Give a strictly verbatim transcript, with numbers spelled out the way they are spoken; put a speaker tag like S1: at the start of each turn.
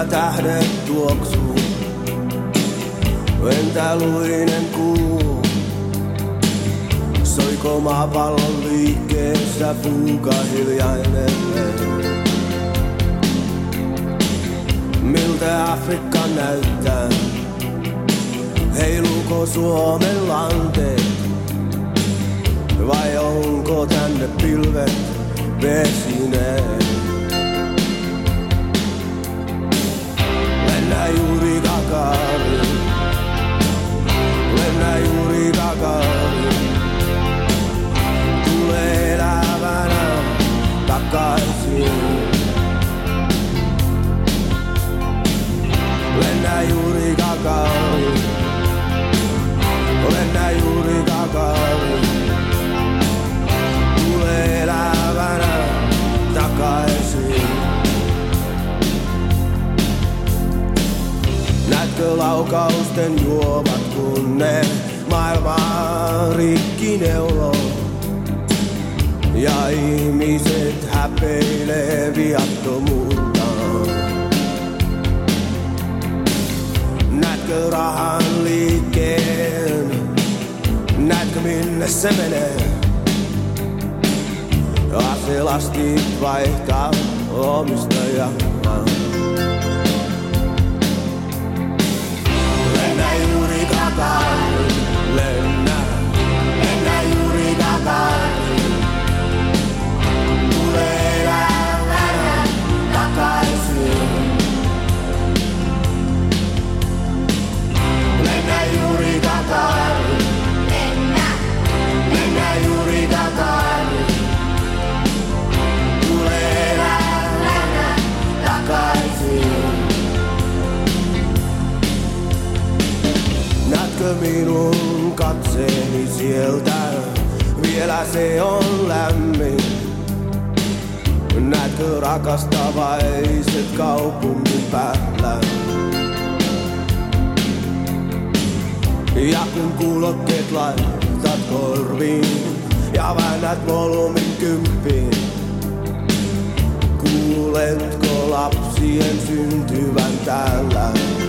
S1: tähdet tuoksuu, entä luinen kuu? Soiko maapallon liikkeessä puuka hiljainen? Miltä Afrikka näyttää? Heiluuko Suomen lanteet? Vai onko tänne pilvet vesineen? Lennä juuri Gagarin, lennä juuri Gagarin. Tule elävänä takaisin. Lennä juuri Gagarin, lennä juuri Gagarin. Tule elävänä takaisin. Näetkö laukausten juovat, kun ne maailmaa rikki neuloo? Ja ihmiset häpeilee viattomuuttaan. Näetkö rahan liikkeen? Näetkö minne se menee? Aselastit vaihtaa omistajaa. Lennä juuri Gagarin, lennä, lennä juuri Gagarin. Tule elävänä takaisin. Lennä juuri Gagarin, lennä, lennä juuri Gagarin. Tule elävänä takaisin. Näetkö minun katseeni sieltä? Vielä se on lämmin. Näetkö rakastavaiset kaupungin päällä? Ja kun kuulokkeet laitat korviin ja väännät volyymin kymppiin, kuuletko lapsien syntyvän täällä?